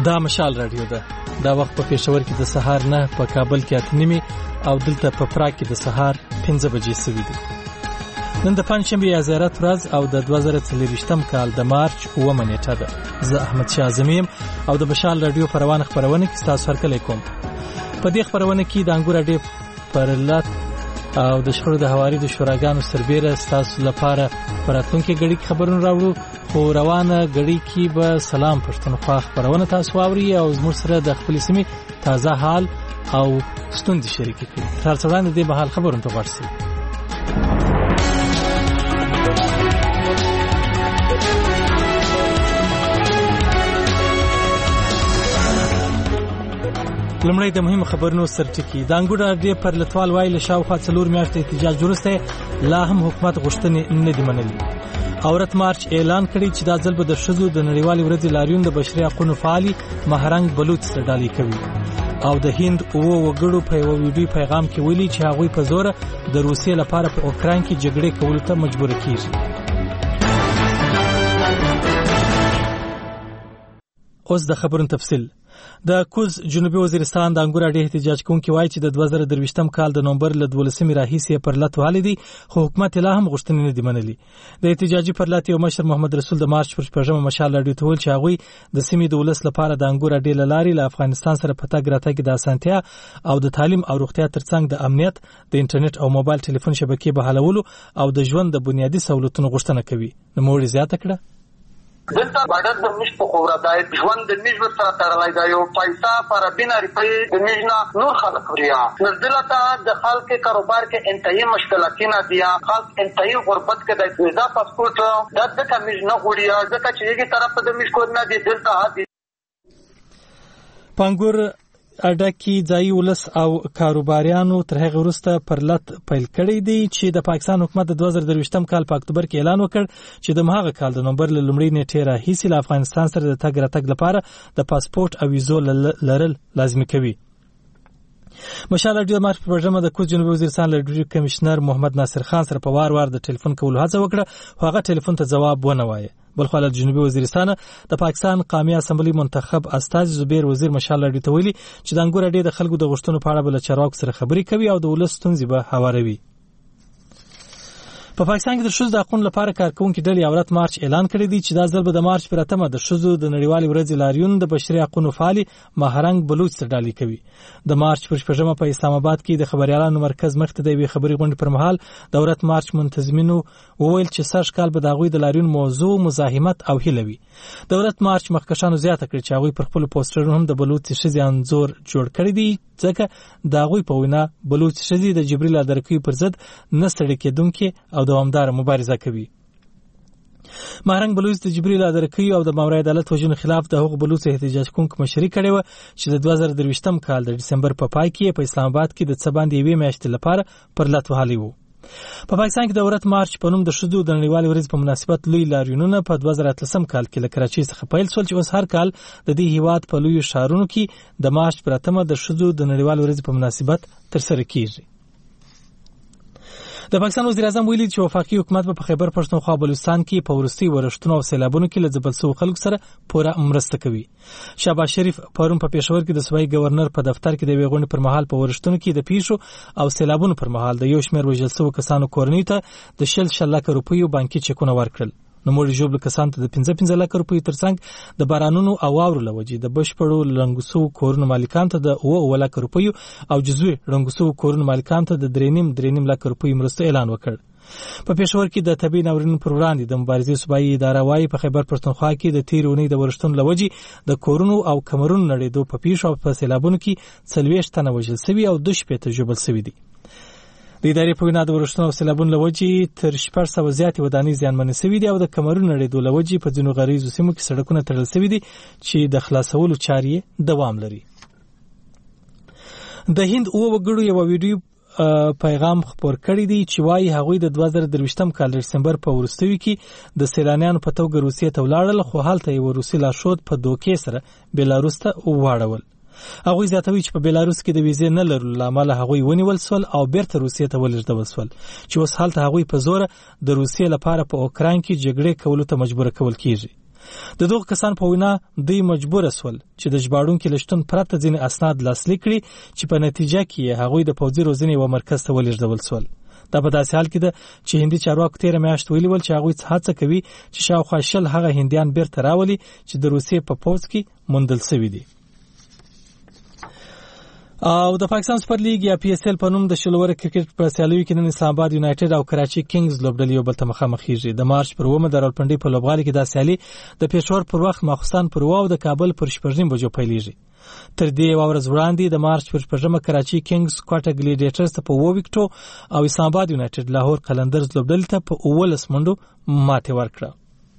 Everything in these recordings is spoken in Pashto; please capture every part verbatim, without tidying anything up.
دا مشال رادیو ده. دا وخت په پېښور کې د سهار نه، په کابل کې اته نیمې او دلته په پراګ کې د سهار پنځه بجې سوي دي. نن د پنجشنبې یا زیارت ورځ او د دوه زره څلرویشتم کال د مارچ اوومه نیټه ده. زه احمد شاه اعظمي یم او د مشال رادیو په روانه خپرونه کې ستاسو هرکلی کوم. په دې خپرونه کې د انګور اډې پر لات او د شخړو د هواري د شوراګانو سربېره ستاسو لپاره په راتلونکي غړي کې خبرونه راوړو. خو روانه غړي کې به سلام پښتونخوا خپرونه تاسو واوري او زموږ سره د خپل سیمې تازه حال او ستوندې شریکې کړي. تر څو وړاندې دې مهال خبرونه ته ورسي. لمړی د مهمو خبرونو سرټکی. د انګور اډې پر لتوال وایي شاوخوا څلور میاشتې احتجاج وروسته لا هم حکومت غوښتنې نه دي منلي. اورت مارچ اعلان کړی چې دا ځل به د ښځو د نړیوالې ورځې لاریون د بشري حقوقو فعالي مهرنګ بلوچ سره ډالۍ کوي. او د هند اوه وګړو په یو ویډیو پیغام کې ویلي چې هغوی په زور د روسیې لپاره په اوکراین کې جګړې کولو ته مجبور کیږي. اوس د خبرونو تفصیل. د کوز جنوبي وزیرستان د انګور اډې احتجاج کوونکي وایي چې د دوه زره درویشتم کال د نومبر له دولسمې راهیسې پر لت وهلي دي، خو حکومت لا هم غوښتنې نه دي منلي. د احتجاجي پر لت یو مشر محمد رسول د مارچ پر شپږمه مشال راډیو ته ویل چې هغوی د سیمې د ولس لپاره د انګور اډې له لارې له افغانستان سره په تګ راتګ د اسانتیا او د تعلیم او روغتیا ترڅنګ د امنیت، د انټرنیټ او موبایل ټلیفون شبکې بحالولو او د ژوند د بنیادي سہولتونو غوښتنه کوي. نوموړي زیاته کړه: دلته باډر د مش په خوره دای ژوند د مش سره تړلای دی او پیسې پر بنا ریپې د مجنا نور خلک وریا نزدلته د خلک کاروبار کې انتهایی مشکلاتونه دي. خلک انتهایی غربت کې د ویزا پاسپورت د د کمیج نه غوړیا ځکه چې یوه طرف ته د مش کو نه دي دلته هدي پنګور اډه کې ځای ولس او کاروباریانو تر هغه وروسته پر لت پیل کړی دی چې د پاکستان حکومت د دوه زره درویشتم کال په اکتوبر کې اعلان وکړ چې د مهاغه کال د نومبر له لومړۍ نیټې راهیسې له افغانستان سره د تګ راتګ لپاره د پاسپورت او ویزو لرل لازمي کوي. مشال اډې مارچ په برجمه د کوز جنوبي وزیرستان له ډیپټي کمشنر محمد ناصر خان سره په وار وار د ټلیفون کولو هڅه وکړه، خو هغه ټلیفون ته ځواب ونه وایه. بلخو له جنوبي وزیرستان د پاکستان قومي اسمبلی منتخب استاذ زبیر وزیر مشال اډې ته ویلي چې د انګور اډې د خلکو د غوښتنو په اړه بل چارواکو سره خبرې کوي او د ولس ستونزې به هواروي. په پاکستان کې د ښځو د حقوقو لپاره کارکونکو ډلې اورت مارچ اعلان کړی دی چې دا ځل به د مارچ پر اتمه د ښځو د نړیوالې ورځې لاریون د بشري حقوقو فعالي مهرنګ بلوچ سره ډالۍ کوي. د مارچ پر شپږمه په اسلام آباد کې د خبريالانو مرکز مخته د وی خبري غونډې پر مهال د اورت مارچ منتظمینو وویل چې سږ کال به د هغوی د لاریون موضوع مزاحمت او هیلوي. د اورت مارچ مخکښانو زیاته کړې چې هغوی پر خپل پوسټرونو هم د بلوچ ښځې انځور جوړ کړی دی، ځکه د هغوی په وینا بلوچ ښځې د جبري لادرکۍ پر ضد نه ستړي کېدونکې او دوامداره مبارزه کوي. مهرنګ بلوچ د جبري لادرکۍ او د ماورای عدالت وژنو خلاف د حقوق بلوچ احتجاج کوونکو مشري کړې و چې د دوه زره درویشتم کال د دسمبر په پای کې په اسلام آباد کې د څه باندې یوې میاشتې لپاره پر لت وهلي وو. په پاکستان کې د اورت مارچ په نوم د ښځو د نړیوالې ورځې په مناسبت لوی لاریونونه په دوه زره اتلسم کال کې له کراچۍ څخه پیل شول چې اوس هر کال د دې هیواد په لویو ښارونو کې د مارچ پر اتمه د ښځو د نړیوالې ورځې په مناسبت ترسره کیږي. د پاکستان وزیر اعظم ویلي چې وفاقي حکومت په خیبر پښتونخوا بلوچستان کې په وروستي ورښتونو او سیلابونو کې له ځپل شویو خلکو سره پوره مرسته کوي. شهباز شریف پرون په پېښور کې د صوبایي گورنر په دفتر کې د یوې غونډې پر مهال په ورښتونو کې د پیښو او سیلابونو پر مهال د یو شمېر وژل شویو کسانو کورنیو ته د شل شل لکه روپیو بانکي چکونه ورکړل. نوموړي ژوبل کسانو ته د پنځه پنځه لکه روپیو ترڅنګ د بارانونو او واورو له وجې د بشپړو ړنګو شویو کورونو مالکانو ته د اوه اوه لکه روپیو او جزوي ړنګو شویو کورونو مالکانو ته د درې نیم درې نیم لکه روپیو مرستو اعلان وکړ. په پېښور کې د طبي ناورینونو پر وړاندې د مبارزې صوبایي اداره وايي په خیبر پښتونخوا کې د تېرې اونۍ د ورښتونو له وجې د کورونو او کمرونو نړېدو په پیښو او په سیلابونو کې څلوېښت تنه وژل سوي او دوه شپېته ژوبل سوي دي. د ادارې په وینا د ورښتونو او سیلابونو له وجې تر شپږ سوه زیاتې ودانۍ زیانمنې سوي دي او د کمرونو نړېدو له وجې په ځینو غریزو سیمو کې سړکونه تړل سوي دي چې د خلاصولو چارې دوام لري. د هند اوه وګړو یو ویډیو پیغام خپور کړی دی چې وايي هغوی د دوه زره درویشتم کال د دسمبر په وروستیو کې د سیلانیانو په توګه روسیې ته ولاړل، خو هلته یې روسي لارښود په دوکې سره بیلاروس ته واړول. هغوی زیاتوي چې په بیلاروس کې د ویزې نه لرلو له امله هغوی ونیول سول او بیرته روسیې ته ولېږدول سول چې اوس هلته هغوی په زوره د روسیې لپاره په اوکراین کې جګړې کولو ته مجبور کول کیږي. د دغو کسان په وینا دوی مجبور سول چې د ژباړونکو لشتون پرته ځینې اسناد لاسلیک کړي چې په نتیجه کې هغوی د پوځي روزنې و مرکز ته ولېږدول سول. دا په داسې حال کې ده چې هندي چارواکو تېره میاشت ویلي ول چې هغوی هڅه کوي چې شاوخوا شل هغه هندیان بیرته راولي چې د روسیې په پوځ کې موندل شوي دي. او د پاکستان سپر لیګ یا پی ایس ایل په نوم د شلوره کرکټ په سیالیو کې نن اسلام آباد یونایټډ او کراچي کینګز لوبډلې یو بل ته مخامخ کیږي. د مارچ پر اوومه د راولپنډۍ په لوبغالي کې دا سیالي د پېښور پر وخت ماخوستان پر اوه او د کابل پر شپږ نیم بجو پیلېږي. تر دې یوه ورځ وړاندې د مارچ پر شپږمه کراچي کینګز کوټه ګلیډیټرز ته په اووه وکټو او اسلام آباد یونایټډ لاهور قلندرز لوبډلې ته په اوولس منډو ماتې ورکړه.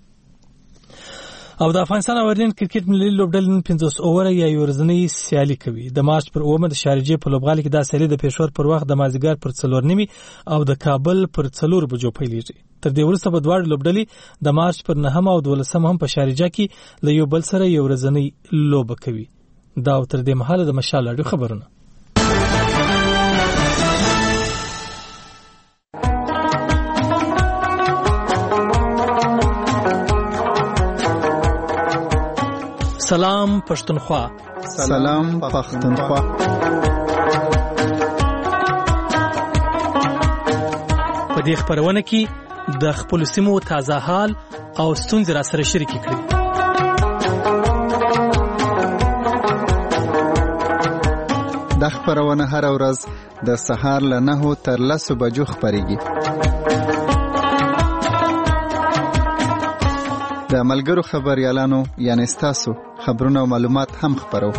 او د افغانستان او ارلند کرکټ ملي لوبډلې نن پنځوس اووره یا یو ورځنۍ سیالي کوي. د مارچ پر اوومه د شارجې په لوبغالي کې دا سیالي د پېښور پر وخت د مازدیګر پر څلور نیمې او د کابل پر څلور بجو پیلېږي. تر دې وروسته به دواړه لوبډلې د مارچ پر نهمه او دولسمه هم په شارجه کې له یو بل سره یو ورځنۍ لوبه کوي. دا او تر دې مهاله د مشال راډیو خبرونه. سلام پښتونخوا. سلام پښتونخوا. په دې خبرونه کې د خپل سیمو تازه حال او ستونزې را سره شریک کړئ. د خبرونه هر ورځ د سهار له نهو تر لسو بجو خبريږي. د ملګرو خبريالانو یعنی ستاسو خبرونه او معلومات هم خبرو.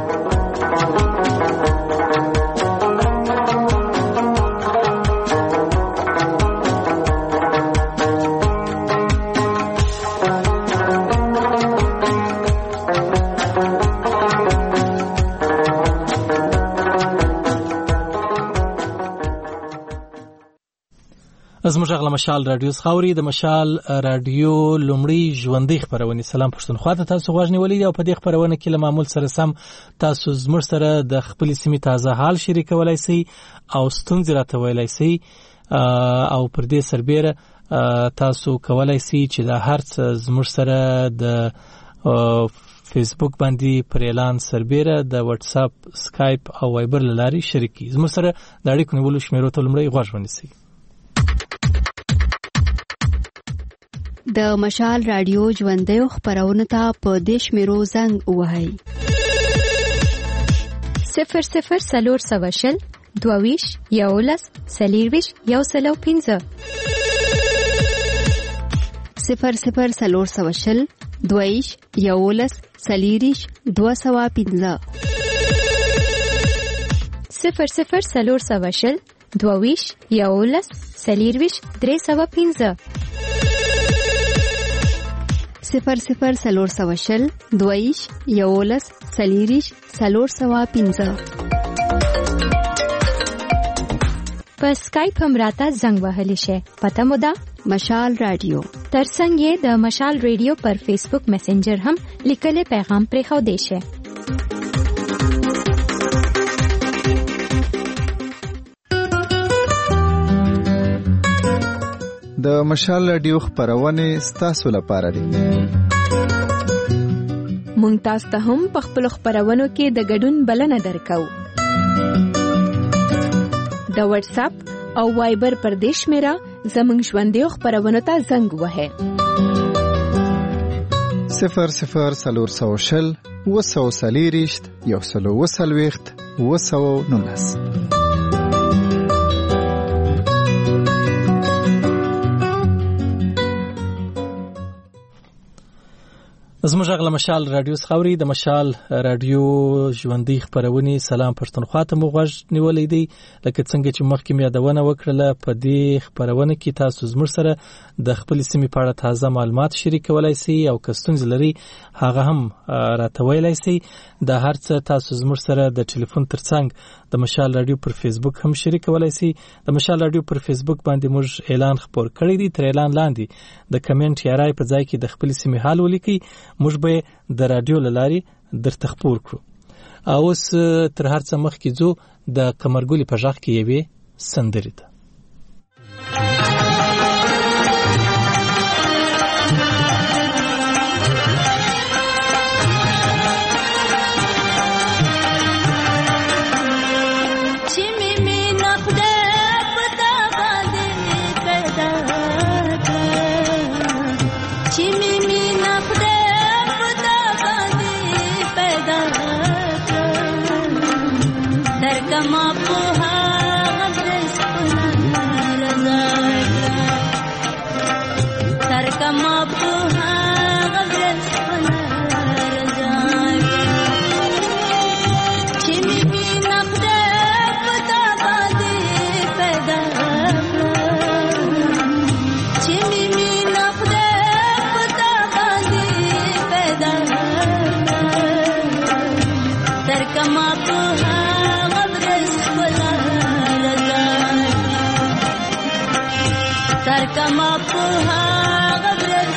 زموږ غل مشال رادیو خاوري د مشال رادیو لومړی ژوندۍ خبرونه. سلام پښتونخوا ته تاسو غوښنی ولې او په دې خبرونه کې له معمول سره سم تاسو زموږ سره د خپل سیمې تازه حال شریکولای شئ او ستونزې راته ویلای شئ او پر دې سربېره تاسو کولای شئ چې د هر څه زموږ سره د فیسبوک باندې پر اعلان سربېره د واتس اپ سکایپ او وایبر لاري شریکي. زموږ سره د اړیکو نیولو شمیرو ته لومړی غوږ ونیسئ. د مشال رادیو ژوندۍ خبرونه ته په دې شمیرو زنګ ووهئ. صفر صفر سلور سوشل دوویش یولس سلیرویش یو سلو پینزه صفر صفر سلور سوشل دوویش یولس سلیریش دو سوا پینزه صفر صفر سلور سوشل دوویش یولس سلیرویش درې سوا پینزه صفر صفر سلور سوشل دویش یولس سلیریش سلور سوا پینزه په سکایپ هم راته زنګ وهلی شي. پته مو ده مشال رادیو. ترڅنګ یې د مشال ریډیو پر فیسبوک میسنجر هم لیکلي پیغام پرې خو دی شي. د مشال رادیو خبرونه ستاسو لپاره دي. مونږ تاسو ته هم په خپل خبرونو کې د ګډون بلنه درکو. د واتس اپ او وایبر پر دیش میرا زمونږ ژوندۍ خبرونو ته زنګ وهه. صفر صفر سلور سوشل وسو سلیریشت یو سلو وسلويخت وسو نونس. زموږ غل مشال رادیو خاوري د مشال رادیو ژوندۍ خبرونه. سلام پښتونخوا ته مو غوږ نیولې دی. لکه څنګه چې مخکې مې یادونه وکړله په دې خبرونه کې تاسو زموږ سره د خپل سیمې په اړه تازه معلومات شریکولای شئ او که ستونزې لري هغه هم راته ویلای شئ. د هر څه تاسو زموږ سره د ټلیفون ترڅنګ د مشال رادیو پر فیسبوک هم شریکولای شئ. د مشال رادیو پر فیسبوک باندې موږ اعلان خبر کړی دی. تر اعلان لاندې د کمنټ یا رائے په ځای کې د خپل سیمې حال ولیکئ. موږ به د رادیو لاري درته خبر کړو. اوس تر هر څه مخکې ځو د کمرګولي په ژغ کې یوې سندرې ده. کما په هغه ورځ رضا تر کما په هغه ورځ رضا چې می نقده پتا باندې پیدا چې می نقده پتا باندې پیدا تر کما په هغه ورځ رضا تر کما په هغه ورځ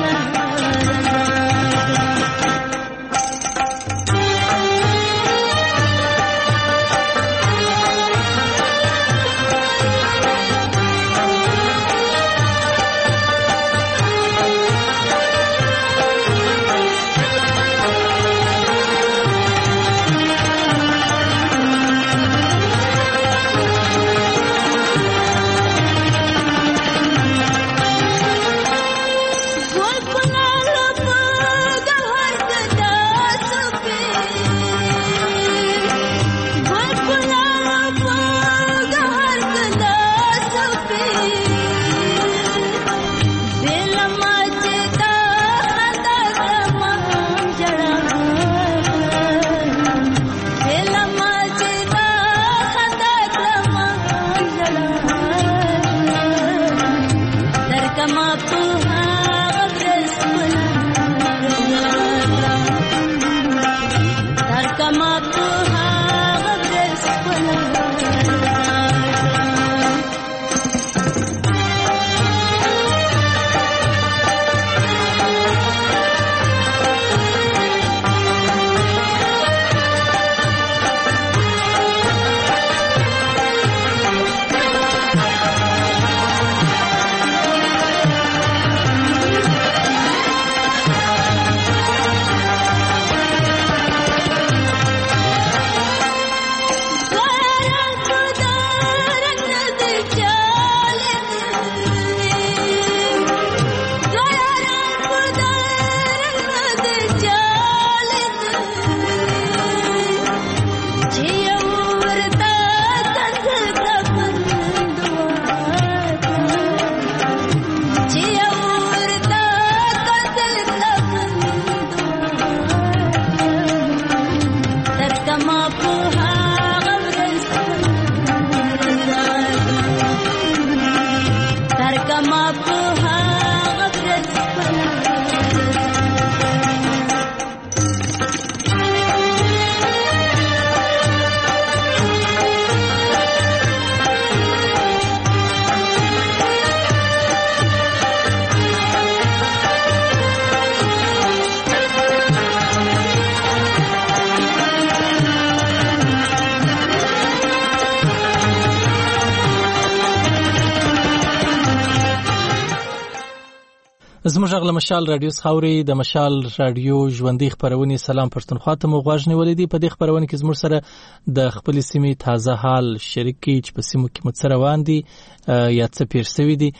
زموږ غل مشال رادیو خاوري د مشال رادیو ژوندۍ خبرونه سلام پښتونخوا ته مو غواړ نیولې دي په دې خبرونه کې زموږ سره د خپل سیمې تازه حال شریکي چې په سیمو کې متصر روان دي یا څه پیر شوی دي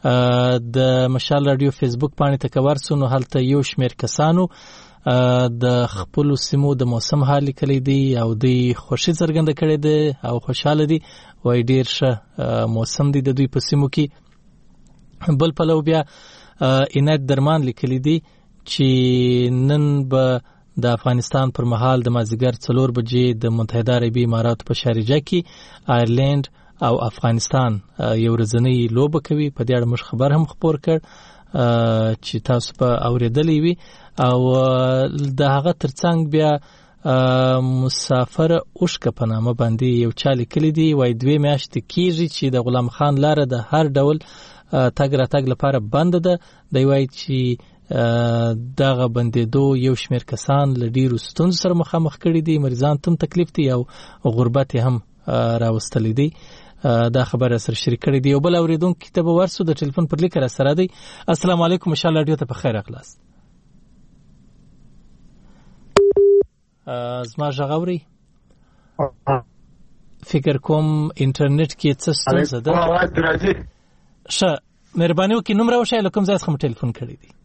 د مشال رادیو فیسبوک باندې تکور سونو هلته یو شمیر کسانو د خپل سیمو د موسم حال لیکلي دي او د خوشي څرګنده کړي دي او خوشاله دي وای ډیر ښه موسم دي د دوی په سیمو کې بل په لو بیا اینات درمان لیکلي دي چې نن به د افغانستان پر مهال د مازیګر څلور بجې د متحده عربي اماراتو په شارجه کې آیرلند او افغانستان یو ورځنی لوبه کوي. په دې اړه موږ خبر هم خبر کړ چې تاسو په اوریدلې وي او د هغه ترڅنګ بیا مسافر اوشک په نامه باندې یو چا لیکلی دی وای دوی میاشتې کېږي چې د غلام خان لاره د هر ډول تګ راتګ لپاره بند ده. دی وای چې دغه بندېدو یو شمېر کسان له ډېرو ستونزو سره مخامخ کړي دي، مریضان ته هم تکلیف دی او غربت هم راوستلی دی. دا خبره سره شریک کړی دی. یو بل اوریدونکي ته به ورسو د ټلیفون پر لیک را سره دی. السلام علیکم، ان شاء الله رادیو ته په خیر اخلاص. زما غاوري فکر کوم انټرنیټ کې څه ستونزه ده. ښه مهرباني وکړئ نوم راوښایئ له کوم ځای څخه مو ټلیفون کړی دی.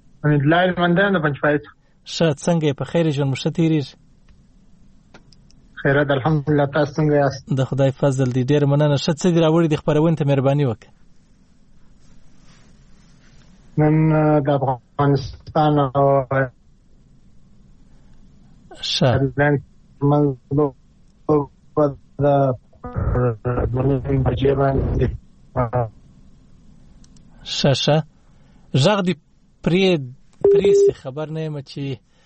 امیدلایل مندان د پنجپایت. ښه څنګه یې په خیر ژوند مو ښه تېرېږي؟ خیرات الحمدلله. تاسو څنګه یاست؟ د خدای فضل دی. ډیر مننه. ښه څه دی راوړي د خبرونه ته مهرباني وکړه. نن د افغانستان او ښه موضوع د بجې باندې ښه ښه غږ دی پرې پرې خبر نه یم چې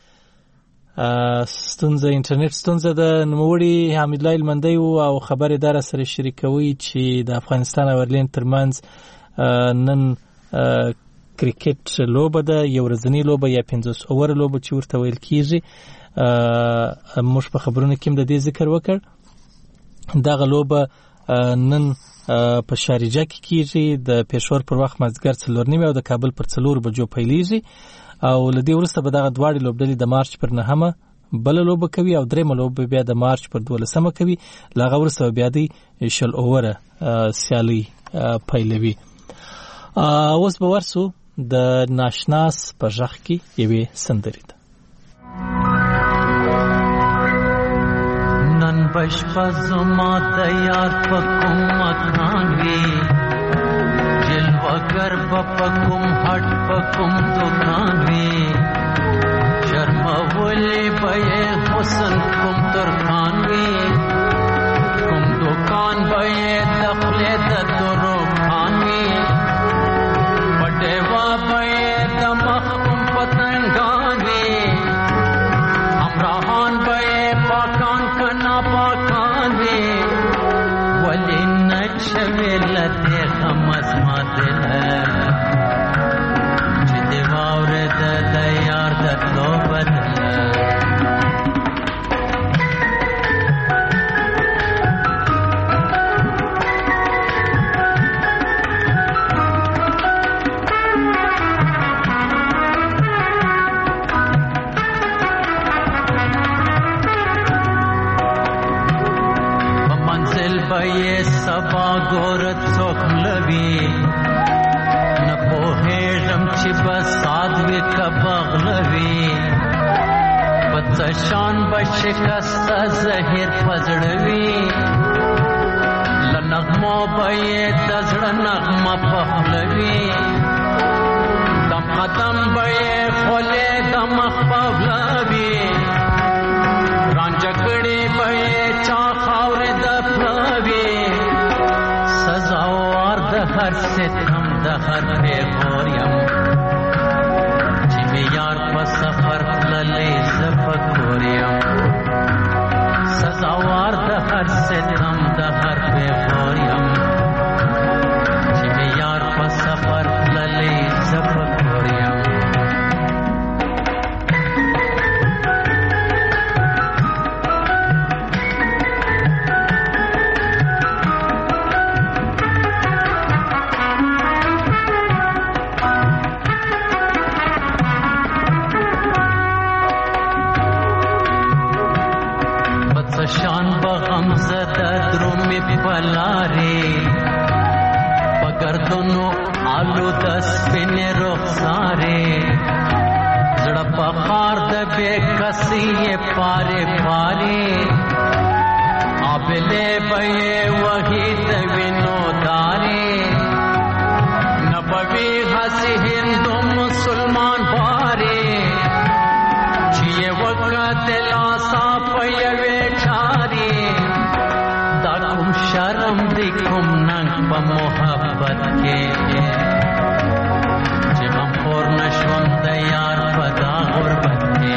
ستونزه انټرنیټ ستونزه د نوموړي حمید الله المندی او خبرې دار سره شریکوي چې د افغانستان او ایرلند ترمنځ نن کرکټ لوبه ده، یو ورځنی لوبه یا پنځوس اوور لوبه چې ورته ویل کیږي. موږ په خبرونو کې هم د دې ذکر وکړ. دغه لوبه نن په شارجه کې کیږي، د پېښور پر وخت مازدیګر څلور نیمې او د کابل پر څلور بجو پیلیږي او له دې وروسته به دغه دواړې لوبډلې د مارچ پر نهمه بله لوبه کوي او درېیمه لوبه بیا د مارچ پر دولسمه کوي. له هغه وروسته بیا د شل اووره سیالي پیلوي. اوس به ورسو د ناشناس په غږ کې یوې سندرې ته. نن بشپه زما د یار په کوم مکان وي، جلوگر به په کوم هټ په کوم دکان وي، شرمولی به یې حسن کوم ترکان وي، کوم دکان به یې د خولې د دروغان وي، په ډیوه به یې د مخ کوم پتنګان وي، همراهان به یې پاکان که ناپاکان وي، ولې نه چوي له دې غمه زما دله چې دې واورېده د یار د تلو بدله. سبا ګورت څوک لوي نه پوهېږم چې بس سادوي که بغلوي، په څه شان به شکسته زهیر پزړوي، له نغمو به یې د زړه نغمه پخلوي، دم قدم به یې خولې د مخ پغلوي، رانجه کړي به یې چا خاورې د پلوي، سزاوار د هر ستم د هر پیغور یم چې مې یار په سفر تللی زه په کور یم، سزاوار د هر ستم د هر پیغور یم چې مې یار په سفر تللی زه په کور یم. شان بغم زده درومي پلاري پګردونو آلو د سپینې رخسارې زړه په خار د بې کسي پارې پارې آبلې به یې وهي د وینو دارې نبوي هسي هندو مسلمان بارې چې یې وکتل آسا په یوې شرم دی کوم ننګ په محبت کې چې غم خور نشوم د یار په دا غربت کې.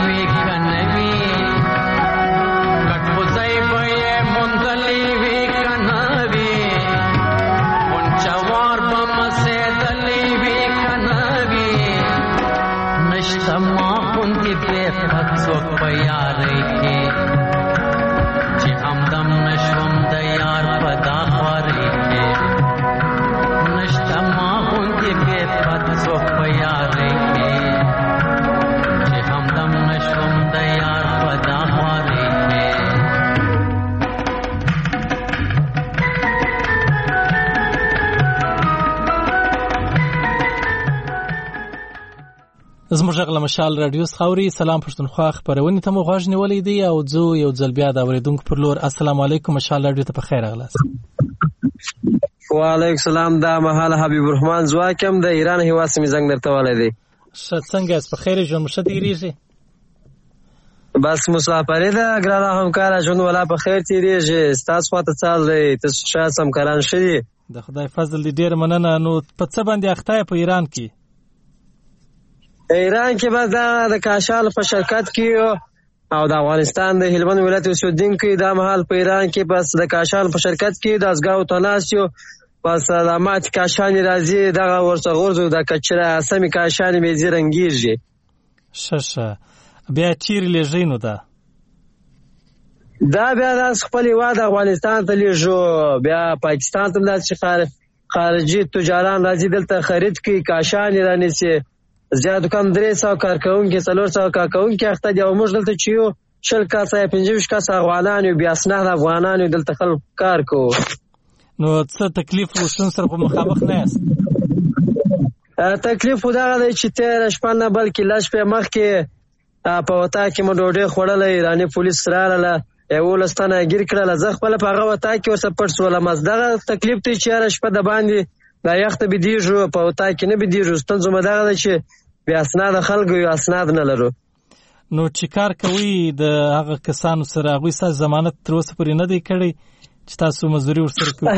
Can په یارۍ کې چې همدم نشوم د یار په دا خوارۍ کې نشته ما غوندې بې پت څوک په یارۍ کې چې همدم نشوم د یار په دا خوارۍ کې. زموږ غږ له مشال رادیو څخه اوري. سلام پښتونخوا خبرونې ته مو غوږ نیولی دی او زه یو ځل بیا د اورېدونکو پر لور السلام علیکم مشال رادیو ته په خیر راغلاست. وعلیکم السلام. دا مهال حبیب الرحمن زواکم د ایران هیواد سیمې زنګ درته والی دی. ښه څنګه یاست؟ په خیر ژوند مو ښه تېرېږي؟ بس مسافرې ده ګرانه همکاره ژوند ولا په خیر تېرېږي. ستاسو خواته څه حال دی؟ تاسو شاید همکاران ښه دي؟ د خدای فضل دی ډېره مننه. نو په څه باندې اخته یې په ایران کې؟ ایران کې بس دا د کاشان په شرکت کې او د افغانستان د هلمند ولایت اوسېدونکي دا مهال په ایران کې بس د کاشان په شرکت کې د ازګاو تناسیو بس د مات کاشان راځي دغه ورڅ غورځو د کچره سمې کاشان مې زی رنګیږي. ښه ښه بیا چیرې لېږئ نو ده؟ دا بیا د خپل هېواد افغانستان ته لېږو. بیا پاکستان ته داسې خارجي تجاران راځي دلته خرید کوي کاشان یې رانیسي. زیات کم درې سوه کارکوونکي څلور سوه کارکوونکي اخته دي او موږ دلته چې یو شل کسه یا پنځه ویشت کسه افغانان یو بیا اسناد افغانان یو دلته خلک کار کوو. نو څه تکلیف او ستونزو سره په مخامخ نه یاست؟ تکلیف خو دغه دی چې تېره شپه نه بلکې لس شپې مخکې په وطا کې مو ډوډۍ خوړله ایراني پولیس راغله یولس تنه یې ګیر کړله. زه خپله په هغه وطا کې ورسره پټ شولم. دغه تکلیف دی چې هره شپه د باندې دا یخ ته بېدېږو په وطا کې نه بېدېږو. ستونزه مو دغه ده چې بې اسناده خلکو یو اسناد نه لرو. نو چې کار کوئ د هغه کسانو سره هغوی ستاسو ضمانت تر اوسه پورې نه دی کړی چې تاسو مزدوري ورسره کوئ؟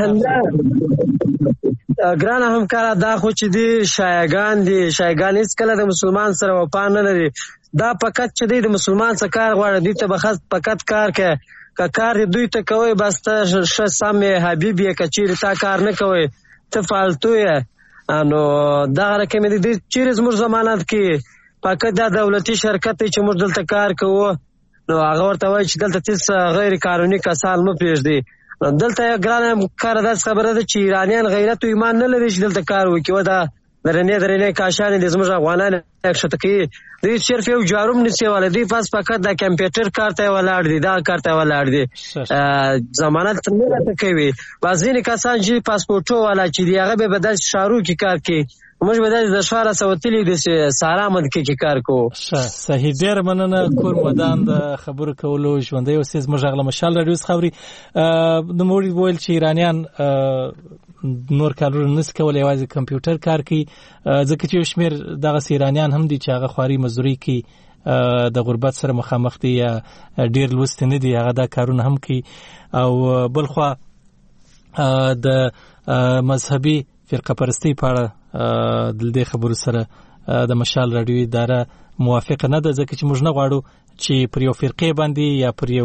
ګرانه همکاره دا خو چې دي شایګان دي. شایګان هېڅکله د مسلمان سره وفا نه لري. دا فقط چې دی د مسلمان څخه کار غواړي دوی ته به فقط کار کوي. که کار دې دوی ته کوئ بس ته ښه سم یې حبیب یې. که چیرې تا کار نه کوئ ته فالتو یې. نو دغه رقم دی چیرې زموږ ضمانت کې فقط دا دولتي شرکت دی چې موږ دلته کار کوو. نو هغه ورته وایي چې دلته هېڅ غیر قانوني کسان مه پرېږدي. دلته ګرانه کار داسې خبره ده چې ایرانیان غیرت و ایمان نه لري چې دلته کار وکړي. و دا درنې درنې کاشانې دي زموږ افغانان ښکته کوي. دوی صرف یو جاروم نشي والی. دوی پس فقط د کمپیوټر کار ته ولاړ دي دا کار ته ولاړ دي. ضمانت نه راته کوي. بس ځینې کسان چې پاسپورټو والا چې دي هغه به په داسې ښارو کې کار کوي. موږ به داسې د ښاره څه وتلي داسې سارا مدکې کې کار کوو. ښه صحیح ډېره مننه. کور ودان د خبرو کولو ژوندی اوسئ. زموږ غږ له مشال راډیو څخه اوري. نوموړي وویل چې ایرانیان نور کارونه نشي کولی یوازې کمپیوټر کار کوي ځکه چې یو شمېر دغسې ایرانیان هم دي چې هغه خواري مزدوري کوي د غربت سره مخامخ دي یا ډېر لوستي نه دي هغه دا کارونه هم کوي. او بلخوا د مذهبي فرقه پرستۍ په اړه د دې خبرو سره د مشال راډیو اداره موافقه نه ده ځکه چې موږ نه غواړو چې پر یو فرقې باندې یا پر یو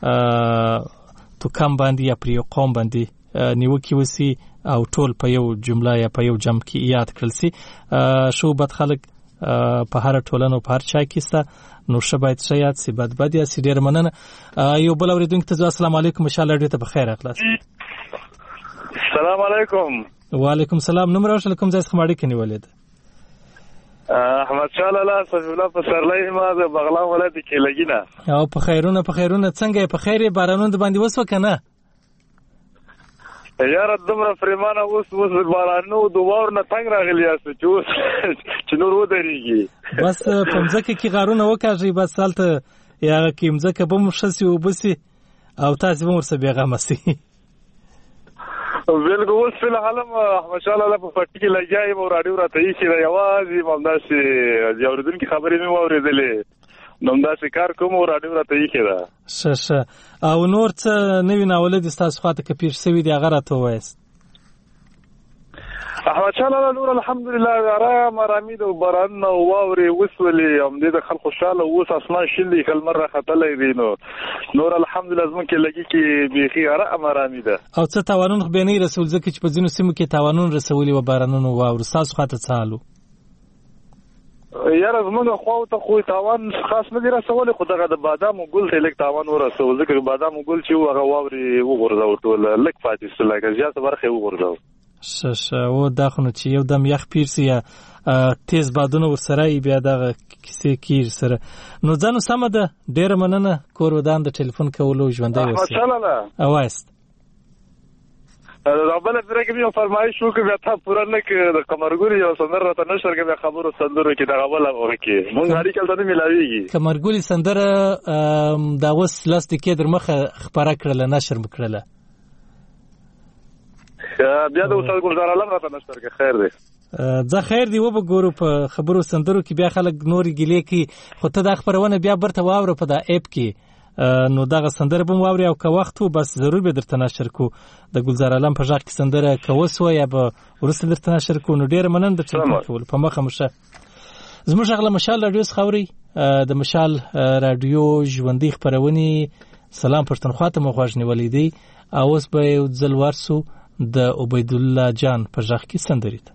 توکم باندې یا پر یو قوم باندې نیوکې وسي او ټول په یو جمله یا په یو جمع کې یاد کړل سي. شو بد خلک په هر ټولنه او په هر چا کې سته نو ښه باید ښه یاد سي بد بد یاد سي. ډېره مننه. یو بل اورېدونکي ته السلام علیکم مشال راډیو ته په خیر راغلاست. السلام علیکم. وعلیکم السلام. نوم راوښله کوم ځای څخه مو اړیکه نیولې ده؟ احمد شاه لالا صفي الله پسرلی ما د بغلان ولایت کې لګینه. او په خیرونه په خیرونه څنګه په خیر بارانونه باندې وسو کنه؟ یاره دومره پریمانه اوس اوس بارانو د واور نه تنګ راغلی است چې اوس چې نور ودرېږي. بس په مځکه کې غارونه وکاږي بس هلته یا کې مځکه به مو ښه سي وبسي او تاسې به ورسره بېغمه سي. بالکل. اوس فی الحال احمد شاه لالا په پټي کې لګیا یم او راډیو راته ایښې ده یوازې همداسې د اورېدونکي خبرې مې واورېدلې نو همداسې کار کوم او راډیو راته ایښې ده. ښه ښه. او نور څه نوي ناولې دي ستاسو خواته که پېښ شوي دي هغه راته ووایاست. احمد شاه لالا نور الحمدلله ارام ارامي ده بارانونه او واورې وسولې همدې د خلک خوشحاله اوس اسمان شین دی ښه لمر راختلی دی نو نور الحمدلله زموږ کې لګي کې بیخي ارام ارامي ده. او څه تاوانونه خو بیا نه رسول ځکه چې په ځینو سیمو کې تاوانونه رسولي و بارانونو واورو ستاسو خواته څه حال و؟ یاره زمونږ خواو ته خو تاوان خاص نه دی رسولی، خو دغه د بادامو ګل ته لږ تاوان ورسول، ځکه بادامو ګل چې و هغه واورې وغورځاو، ټول لږ پاتې شو، لکه زیاته برخه یې وغورځاو. ښه ښه او دا خو نو چې یو دم یخ پیر سي یا تیز بادونه ورسره یي بیا دغه کیسې کېږي سره. نو ځانو سمه ده، ډېره مننه کور ودان د ټلیفون کولو ژوندی اوسئ. ماشاءالله وایست دا بله پرې کې یو فرمایش وکړو بیا تا پوره نه کړې، د قمرګلي یو سندره راته نشر کړې، بیا خبرو سندرو کې دغه بله وکړې، مونږ اړیکې هلته نه میلاویږي. قمرګلي سندره دا اوس لس دقیقې در مخه خپره کړله، نشر مو کړله، بیا د استاد ګلزار عالم راته نشر کړې. خیر دی ځه خیر دی، و به ګورو په خبرو سندرو کې بیا خلک نورې ګیلې کوي، خو ته دا خپرونه بیا برته واوره په دا اپ کې، نو دغه سندره به مو واورې او که وخت و بس ضرور به درته نشر کو. د ګلزار عالم په غږ کې سندره که وسوه یا به وروسته درته نشر کو. نو ډېره مننه د ټلیفون کولو، په مخه مو ښه. زموږ غږ له مشال راډیو څخه اورئ، د مشال راډیو ژوندۍ خپرونې سلام پښتونخوا ته مو غوږ نیولی دی. او اوس به یو ځل ورسو د عبیدالله جان په غږ کې سندرې ته.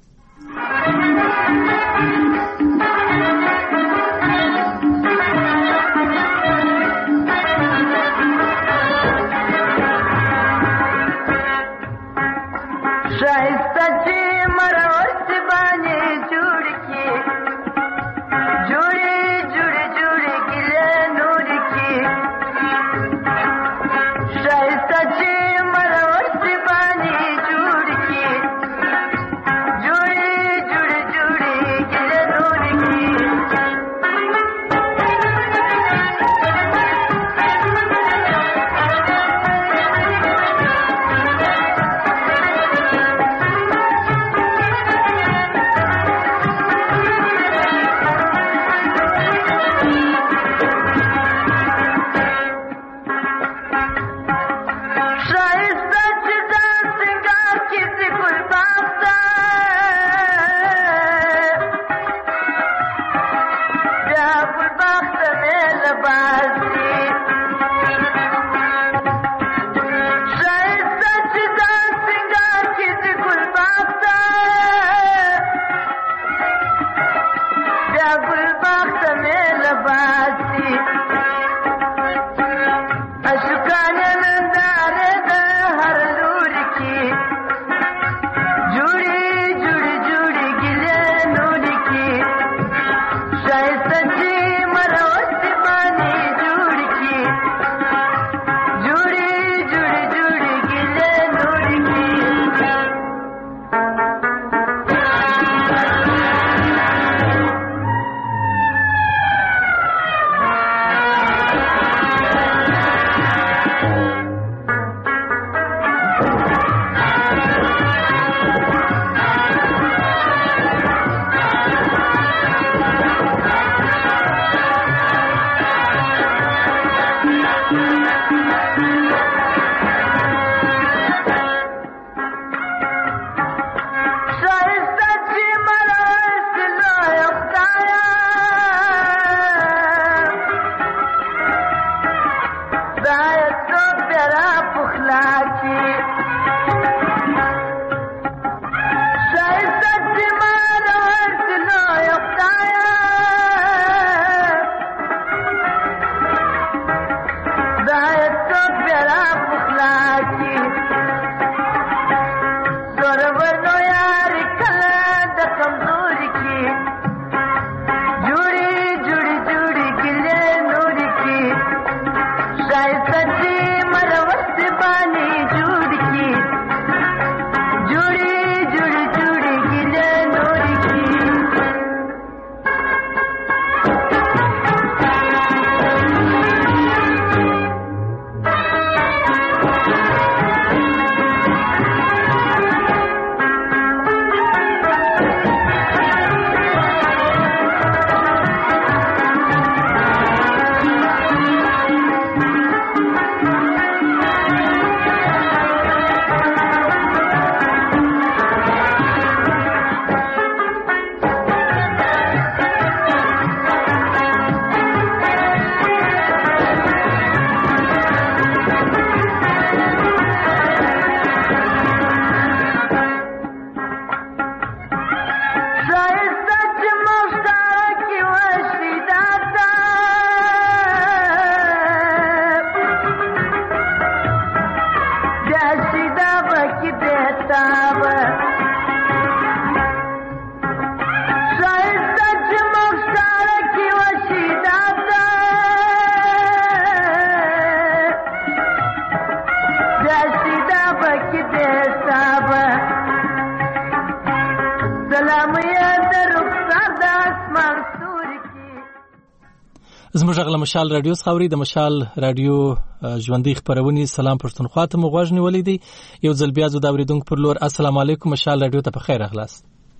زموږ غل مشال رادیو خاوري د مشال رادیو ژوندۍ خبرونه سلام پښتونخوا ته مغوږ نیولې دي یو ځل بیا زو دا اوریدونکو پر لور السلام علیکم مشال رادیو ته په خیر اخلاص.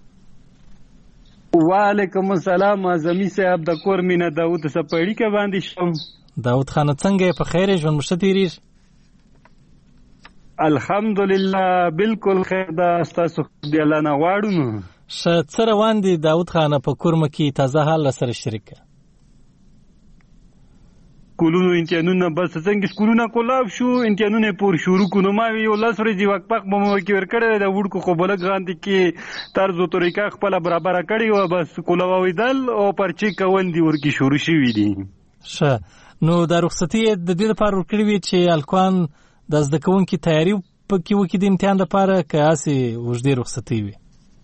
وعلیکم السلام اعظمي صاحب د کور مینه داوود سپېړی کې باندې شم. داوود خان څنګه په خیر ژوند مشتتيري؟ الحمدلله بالکل خیر دا تاسو دی الله نه واړو. ش څه روان دي داوود خان په کورم کې تازه حال سره شریک کولونو امتحانونه بس څنګه سکولونه کولاو شو امتحانونه پور شروع کونو ما یو لاس ورځي وخت پخ مو کې ور کړه د وډکو خو بلګ غاندي کې طرز او طریقه خپل برابر کړی و بس کولاوي دل او پرچی کول دی ورکی شروع شوی دي. ش نو د رخصتي د دې لپاره ورکړی وی چې الکوان د زده کوونکو تیاری پکې وکړي د امتحان لپاره کاسي وجدي رخصتي وي.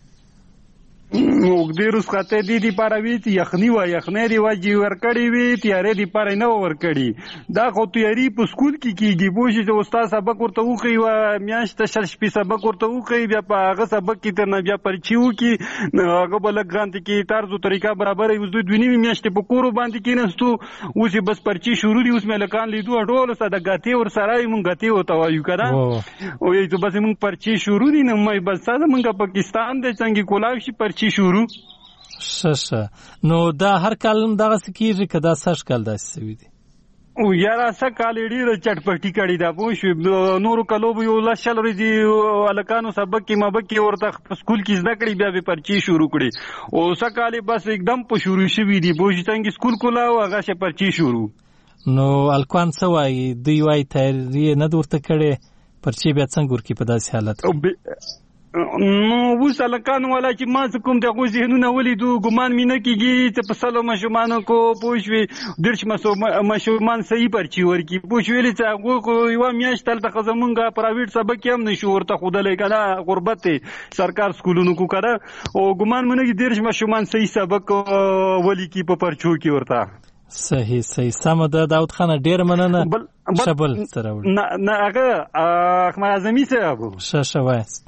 وګدې رخصته دي دی پاروي ته یخنی و یخنی دی واجی ور کړی وی تیارې دی پاره نه ور کړی دا خو تیاری په سکول کې کیږي بوشي چې استاد سبق ورته وخی و میاشت شل شپې سبق ورته وخی بیا په هغه سبق کې تر نه بیا پرچیو کې هغه بلګ غانت کې طرز او طریقه برابر یو دوی دونی میاشتې په کورو باندې کېنستو اوس بس پرچی شروع دي اوس ملکان لیدو ټول ساده غاتی ور سره مونږ غاتی وته وایو کړه او یی ته بس مونږ پرچی شروع دي نه مې بس ساده مونږ پاکستان د څنګه کولاو شي پرچی شروع ششه نو دا هر کال دغه سکیږي کدا سش کال داسې وي دي او یاره سکال ډیره چټپټی کړی دا پوه شو نورو کلو به یو لاشل ورځي الکانو سبق کې مبکې ورته سکول کې زده کړی بیا به پرچی شروع کړي او سکال بس एकदम په شروع شوی دی پوه شو څنګه سکول کولا او هغه شه پرچی شروع نو الکان څه وایي دوی وایي تیاری نه ورته کړي پرچی بیا څنګه ورکی په داسې حالت نو وس الکان ولا چې ما کوم د غو ذهنونه ولیدو ګمان مینه کیږي چې په سلو مشمانو کو پوښوي درش مشمان صحیح پرچی ورکی پوښوي چې هغه کو یو میاشت تل د خزمونګه پرایویټ سبق هم نشو ورته خودلې کړه غربت سرکار سکولونو کو کړه او ګمان مینه کې درش مشمان صحیح سبق ولی کی په پرچو کې ورته صحیح صحیح سم ده داود خان ډیر مننه شبل سره نه نه هغه احمد اعظمي صاحب شاشه وایست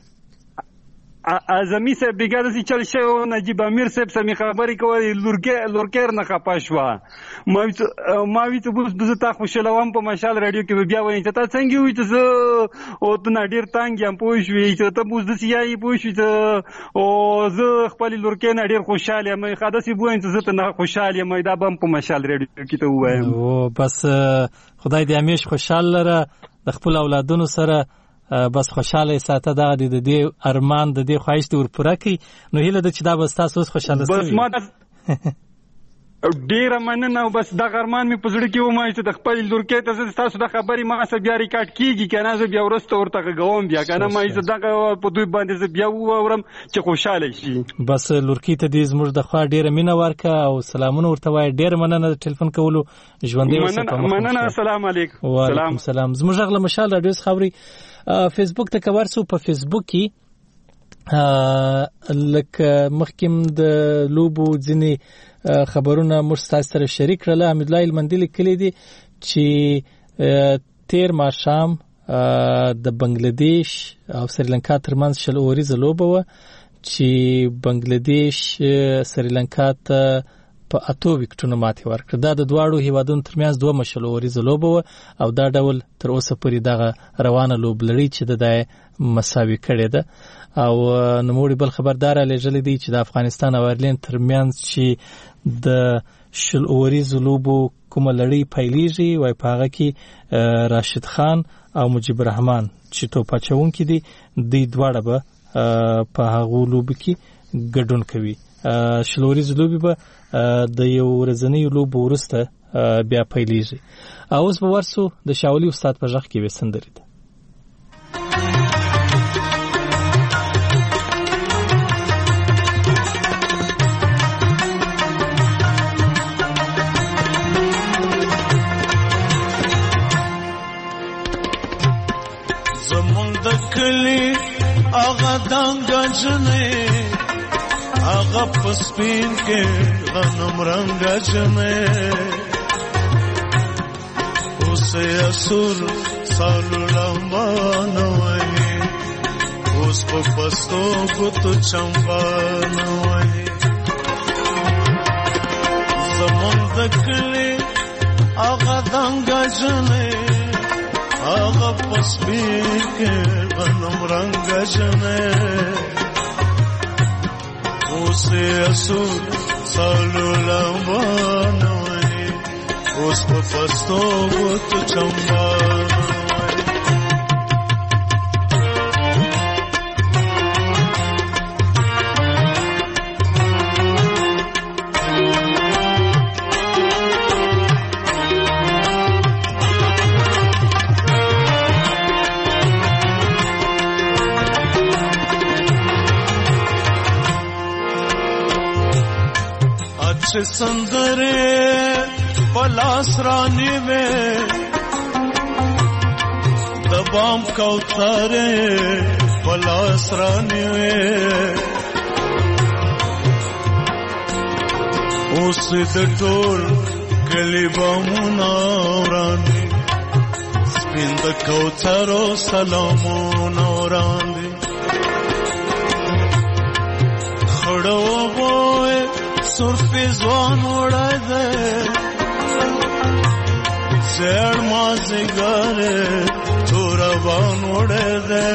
اعظمي صاحب دیګه د چل شو نجیب امیر صاحب سمې خبرې کوي لورګه لورکر نه خپاشوا ما ما وی ته بوز د تا خوشاله په مشال رادیو کې بیا وایي ته څنګه وي ته او ته نادر تانګ یم پوه شوې چې ته بوز د سیاي پوه شوې ته او زه خپل لورکر نه ډیر خوشاله یم خداسي بوین ته زه ته نه خوشاله یم دا بم په مشال رادیو کې ته وایم او بس خدای دې همیش خوشاله لره د خپل اولادونو سره بس خوشاله ساته دا د دې ارمان د دې خواهش ور پوره کی نو هیله د چې دا بس تاسو خوشاله بس ما ډیر مننه بس دا ارمان می پزړه کې و ما چې د خپل لورکې ته تاسو د خبرې ما سره بیا ریکارډ کیږي کنه زه بیا ورسته ورته غووم بیا کنه ما چې دا په دوی باندې بیا وورم چې خوشاله شي بس لورکې ته دې زموږ د خوا ډیره مینه ورکا او سلامونه ورته وای ډیر مننه ټلیفون کولو ژوندې اوسه مننه السلام علیکم سلام سلام زموږ غل مشال رادیو خبري فیسبوک ته کور سو په فیسبوک کې لکه مخکیم د لوبو ځنی خبرونه مستاسو سره شریک کړل حمید الله المندلی کلی دی چې تیر ماشام د بنگلاديش او سریلانکا ترمنځ شل اوریزه لوبه و چې بنگلاديش سریلانکا ته په اتو وکټونو ماتې ورکړه دا د دواړو هیوادونو ترمنځ دوه مشل اوریزه لوبه و او دا ډول تر اوسه پورې دغه روانه لوبلړی چې د مساوي کړي ده او نوموړي بل خبردار لېږلی دی چې د افغانستان او ایرلند ترمنځ چې د شل اوریزه لوبو کومه لړۍ پیلېږي وای په هغه کې راشد خان او مجيب الرحمن چې توپ اچونکي دي دوی دواړه به په هغه لوبو کې ګډون کوي شل اوریزه لوبې به د یو ورځنۍ لوبو وروسته بیا پیلېږي او اوس به ورسو د شاولي استاد په غږ کې به سندرې ده زمونږ د کلي هغه دنګه جنې آغا پسپین کے غنم رنگا جنے اسے اسور سالو لمبانوئی اس کو پستو گتو چمبانوئی زمان دکلی آغا دنگا جنے آغا پسبی کے غنم رنگا جنے اسے اسود سالو لمبانوی اس پا پستو بوت چمبانوی سندرے پلاس رانی میں دبام کوتارے پلاس رانی میں اس دٹول کلی بامونا رانی سپند کوتارو سلامونا رانی خڑو بوئے سرفی زوان وڑا دے سیڑ مازی گارے تورا بان وڑا دے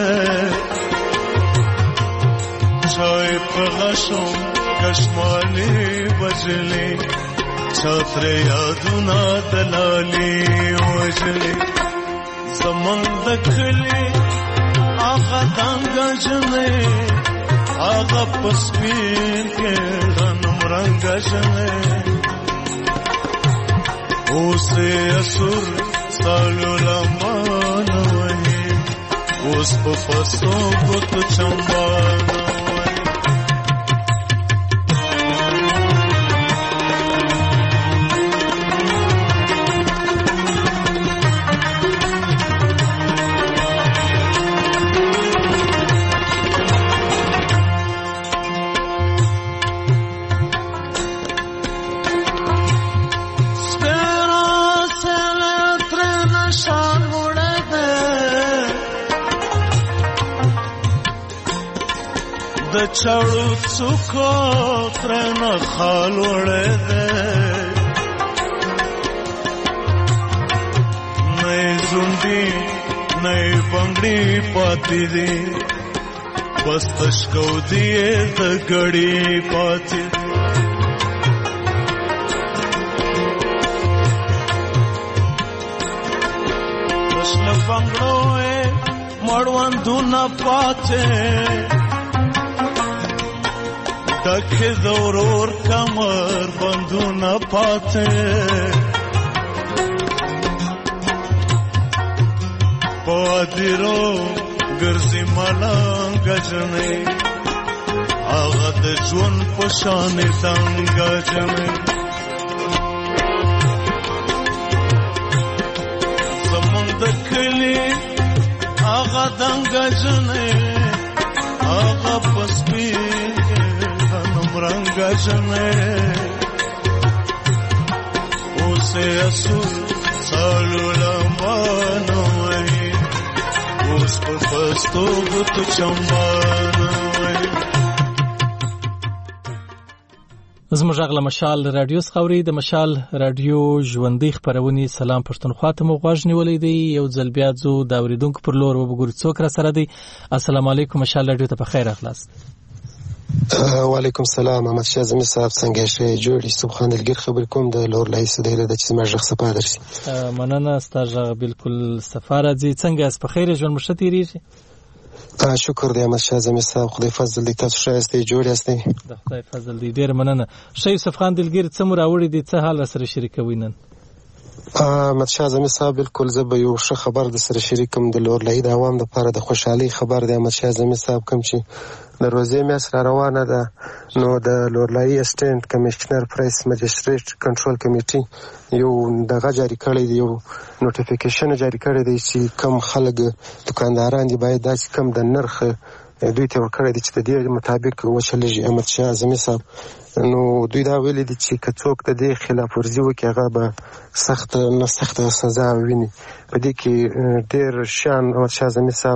چائی پغشم کشمالی بجلی چھاتر یادونا دلالی وجلی زمان دکھلی آغا دانگا جنے آغا پسپین کے غنم رنگا جنے اسے اسور سالو لمانوی اس پا پسو بوت چمبانوی چړو څوکو ترنه خال وړه ده نه زوندي نه بنگړي پاتې دي بس تشکو دی د غړي پاتې وسل بنگړو مړوان دونه پاتې دکھ دورور کمر بندو نہ پاتے پادرو گرزی ملان گجنے آغد جون پشان دنگ گجنے زمان دکھلی آغد دنگ گجنے آغا پسپی رنگا جنے اسے اسور سالو لمانوی اس پر پستو بوت چمبانوی زموږ غږ مشال رادیو خوري د مشال رادیو ژوندۍ خبرونه سلام پښتونخوا ته مو غوښ نیولې دی یو ځل بیا زو دا اوریدونکو پر لور وګورئ څوک را سره دی السلام علیکم مشال رادیو ته په خیر اخلاص وعلیکم السلام احمد شاه زمي صاحب څنګه شې جوړې سبحان الله خبر کوم د لور لای سدیله د چې ماجخ صفه درسي مننه ستاسو بالکل سفاره دي څنګه اس په خیر ژوند مشته ریږي شکر دی احمد شاه زمي صاحب خدای فضل دې تاسو شایسته جوړ یاستئ د خدای فضل دې ډیر مننه شي یوسف خان دلګر څه مراوړي دي څه حال سره شریکوي نن احمد شاه زمي صاحب بالکل زه به یو ښه خبر د سره شریکم د لور لای د عوام لپاره د خوشحالي خبر دی احمد شاه زمي صاحب کوم چې د روزي میاس را روانه ده نو د لورلای اسټنټ کمشنر پرایس مجستریټ کنټرول کمیټي یو دغه جاری کړی دی یو نوټیفیکیشن جاری کړی دی چې کم خلک دکانداران دي باید داسې کم د نرخ دوی ته ورکړی دی چې د دې مطابق وچلېږي احمد شاه زمي صاحب نو دوی دا ویلي دي چې که څوک د دې خلاف ورزي وکړي هغه به سخت نه سخته سزا وویني په دې کې ډېر شیان احمد شاه زمي صاحب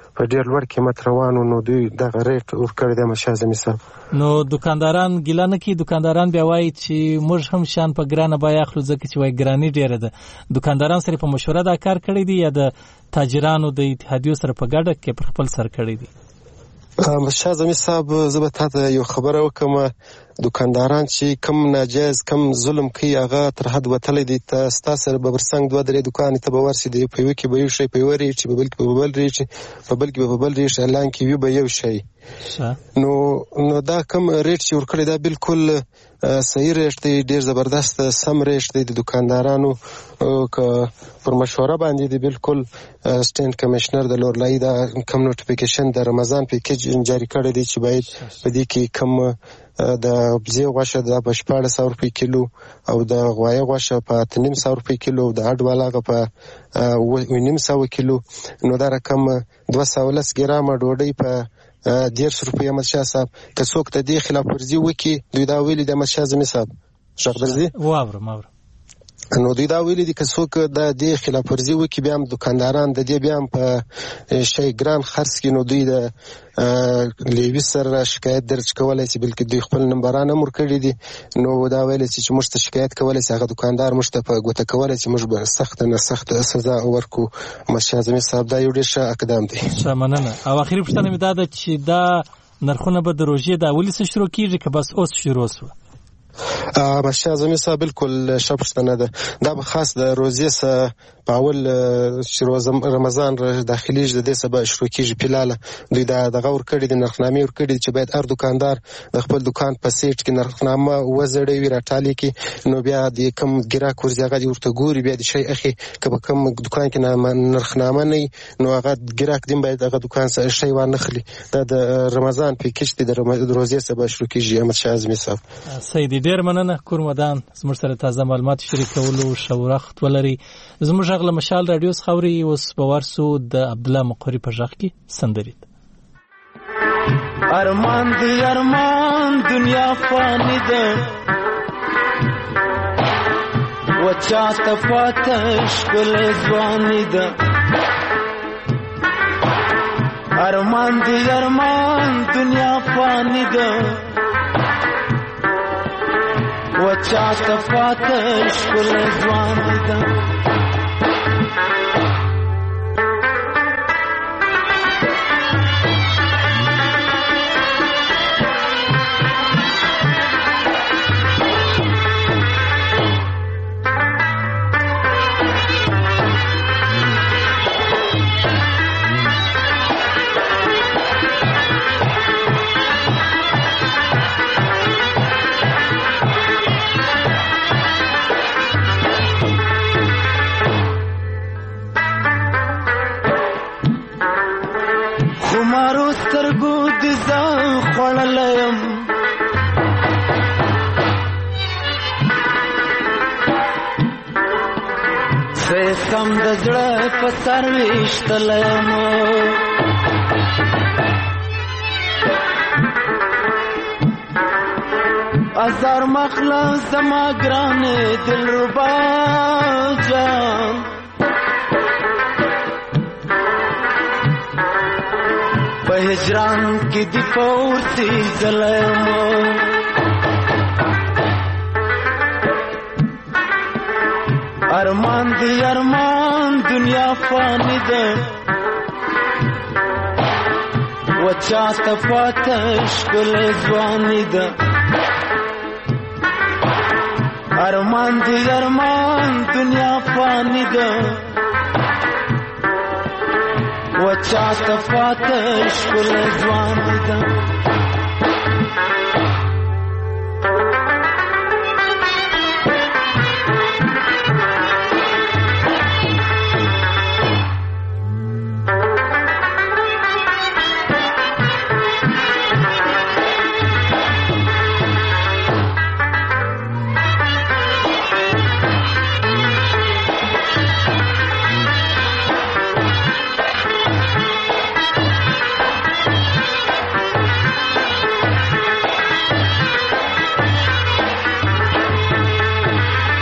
په ډیر لوړ قیمت روانو، نو دوی دغه ریټ ورکړی دی احمدشاه اعظمي صاحب. نو دکانداران ګیله نه کوي؟ دکانداران بیا وایي چې موږ هم شان په ګرانه بیه اخلو ځکه چې وایي ګراني ډیره ده. دکانداران سره په مشوره دا کار کړی دی یا د تاجرانو د اتحادیو سره په ګډه کې پر خپل سر کړی دی؟ احمدشاه اعظمي صاحب زه به تاته یو خبره وکړم، دکانداران چې کم ناجایز کم ظلم کوي هغه تر حد وتلی دی. ستا سره به برڅنګ دوه درې دوکانې ته به ورسي، د په یوه کې به یو شی په یوه ریټ شي، په بل کې به په بل ریټ شي، په بل کې به په بل ریټ شي، اعلان کې وي به یو شی. نو نو دا کم ریټ چې ورکړی دا بالکل صحیح ریټ دی، ډیر زبردست سم ریټ دی. د دکاندارانو که پر مشوره باندې دی بالکل سټینډ کمشنر د لورلای دا کم نوټیفیکیشن د رمضان پیکیج جاری کړی دی چې باید په دې کې کم د بزې غوښه د په شپاړس سوه روپۍ کیلو او د غوایه غوښه په اته نیم سوه روپۍ کیلو او د هډ والاغه په اوه نیم سوه کیلو، نو دا رقم دوه سوه لس ګرامه ډوډۍ په دېرش روپۍ. احمدشاه صاحب که څوک د دې خلاف ورزي وکړي، دوی دا ویلي د احمدشاه اعظمي صاحب غږ درځي واورم واورم نو دوی دا ویلي دي که څوک د دې خلاف ورزي وکړي بیا هم دکانداران د دې بیا هم په شی ګران خرڅ کړي، نو دوی د لیوي سره شکایت درج کولی شي، بلکې دوی خپل نمبران هم ورکړي دي. نو دا ویلی شي چې موږ ته شکایت کولی شي، هغه دکاندار موږ ته په ګوته کولی چې موږ به سخته نه سخته سزا ورکړو. احمدشاه اعظمي صاحب دا یو ډېر ښه اقدام دی. ښه مننه. او اخري پوښتنه مې دا ده چې دا نرخونه به د روژې دا ولې څه شروع کېږي که بس اوس شروع شوه؟ احمدشاه اعظمي صاحب بالکل ښه پوښتنه ده. دا به خاص د روژې څخه په اول چې رمضان داخلیږي د دې څخه به شروع کېږي. فلحاله دوی دا دغه ورکړي دي، نرخنامې ورکړي دي چې باید هر دکاندار د خپل دکان په سیټ کې نرخنامه وزړوي، راټالې کړي، نو بیا د کوم ګراک ورځي هغه دې ورته ګوري، بیا د شی اخلي. که په کوم دکان کې نرخنامه نه وي نو هغه ګراک دې باید هغه دکان څخه شی وانخلي. دا د رمضان پیکیج دی، د روژې څخه به شروع کېږي. احمدشاه اعظمي صاحب صحیح دی، ډېر مننه. کورمدان زموږ سره تازه معلومات شریکولو ښه وخت ولري. زموږ غږ له مشال راډیو څخه اوري. اوس به ورسو د عبدالله مقری په غږ کې سندرې. ارمان دی ارمان دنیا فانی ده، و چاته پاته ښکلی ځواني ده. ارمان دی ارمان دنیا فانی ده، و چاته پاته ښکلی ځواني ده. خمارو سترګو دې زه خوړلی یم، زه سم د زړه په سر ویشتلی یم. ازار مخله زما ګرانې دلربا جان، په هجران کې دې پورتې ځلیم. ارمان دی ارمان دنیا فانی ده، و چاته پاته ښکلی ځواني ده. ارمان دی ارمان دنیا فانی ده، و چاته پاته ښکلی ځواني ده.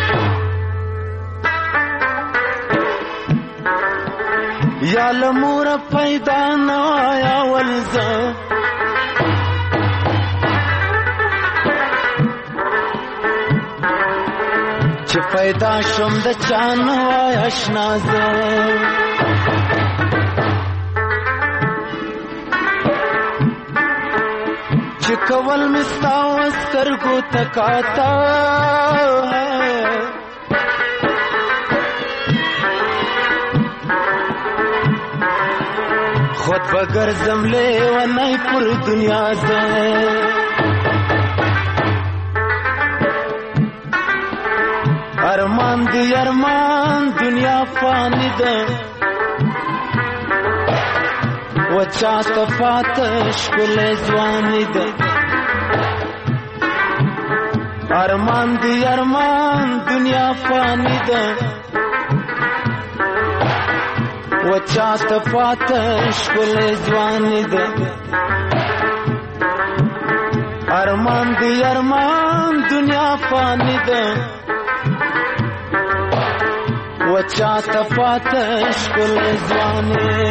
یا لمور پیدا نه یا ولزه چې پیدا شم د چا نه وای اشنا زه چې کول مې ستا و سترګو ته کاته خود بگرزم لیوانی پر دنیا زه ارمان دی ارمان دنیا فانی ده و چاست فاتش کل زوانی ده ارمان دی ارمان دنیا فانی ده و چاست فاتش کل زوانی ده ارمان دی ارمان دنیا فانی ده و چاست فاتش کل زوانی.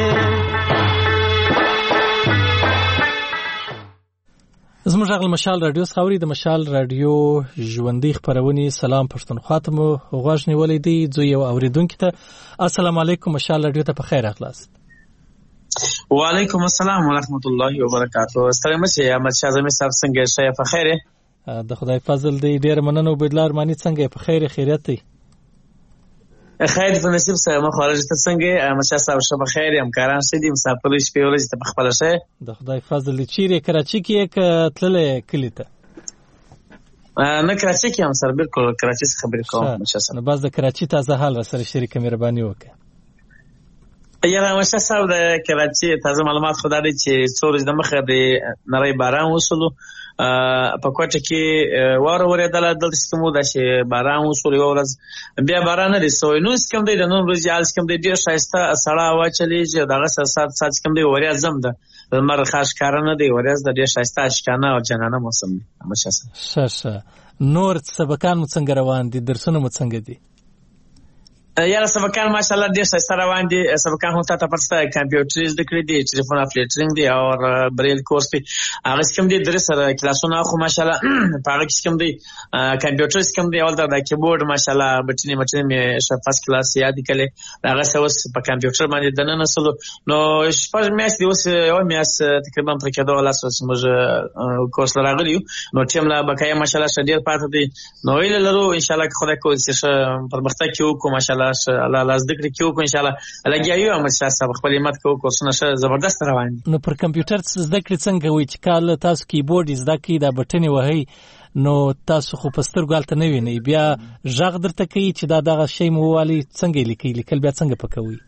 زموږ غل مشال رادیو خاوري د مشال رادیو ژوندۍ خبرونه سلام پښتونخوا ته مو غوښ نیولې دي زه یو اوریدونکو ته السلام علیکم مشال رادیو ته په خیر اخلاص وعلیکم السلام ورحمت الله وبرکاته ستړي مشه احمد شاه زمي صاحب څنګه شې په خیره د خدای فضل دی ډیر مننه وبدلار مانی څنګه په خیر خیریت دی خیر په نصیب سره ما خارج ته څنګه مشه صاحب شپه خیر یم کاران سیدیم مسافر شپې ولې ته خپل شه د خدای فضل چیرې کراچي کې یک تللې کلی ته نه کراچي کې هم سره بالکل کراچي څخه خبرې کوم مشه صاحب نو باز د کراچي تازه حال سره شریک مهرباني وکړه یاره مشه صاحب د کراچي تازه معلومات خدای دې چې څورج د مخه د نری باران وصلو په کوټه کې واره ورېدل دلته ستمو د شي باران وصول یو ورځ بیا باران نه رسوي نو سکم دی د نن ورځ جالس کم دی ډیر شایسته سړه هوا چلی چې دغه سات سات کم دی وریا زم ده مر خاص کار نه دی وریا د ډیر شایسته اشکانه او جنانه موسم دی مشه شه شه نور سبقان مو څنګه روان دي درسونه مو څنګه دي یاره سبقان ماشاءالله ډیر ښه روان دي سبقان هم تاسو پرسته کمپیوټر زده کړی دي ټلیفون افلیټرینګ دي او بریل کورس دي هغه کوم دي درس سره کلاسونه خو ماشاءالله په هغه کوم دي کمپیوټر کوم دي او د کیبورډ ماشاءالله بټنی مټنی مې فرست کلاس یاد کړي هغه اوس په کمپیوټر باندې د نن سلو نو شپږ میاشتې دي اوس یو میاشت تقریبا پر کېدو لاس اوس موږ کورس راغلی نو ټیم لا بقای ماشاءالله شډیر پاتې دي نو ویل لرو ان شاء الله خدای کوشش پرمختګ وکړو ماشاءالله الله لاس دکړي کیو کو ان شاء الله لګیایو هم چې تاسو خپل همت کوو کورسونه شه زبردست روان دي نو پر کمپیوټر زده کړې څنګه وای چې کال تاسو کیبورډ زده کړئ دا بټنې وهي نو تاسو خو په سترګالته نه وینئ بیا ژغ درته کوي چې دا دغه شی مو والی څنګه لیکي لیکل بیا څنګه پکوي